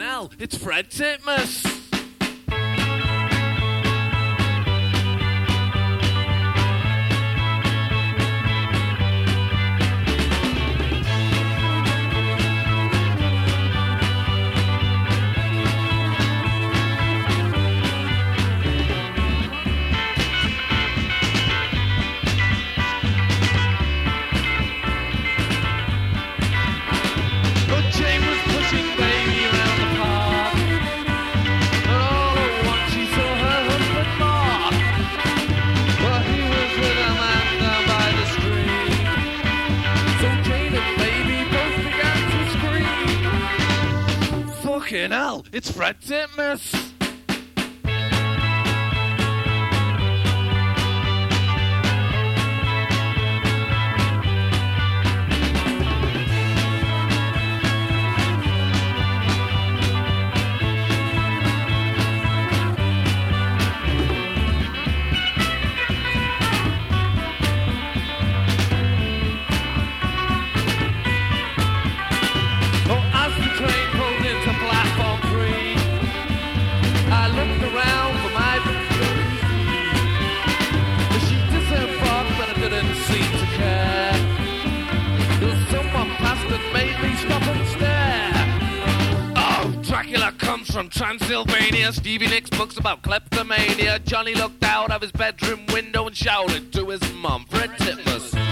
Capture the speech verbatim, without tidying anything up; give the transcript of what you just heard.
hell, it's Fred Titmus. Fucking hell, it's Fred Titmus. From Transylvania, Stevie Nicks books about kleptomania. Johnny looked out of his bedroom window and shouted to his mum, Fred Titmus.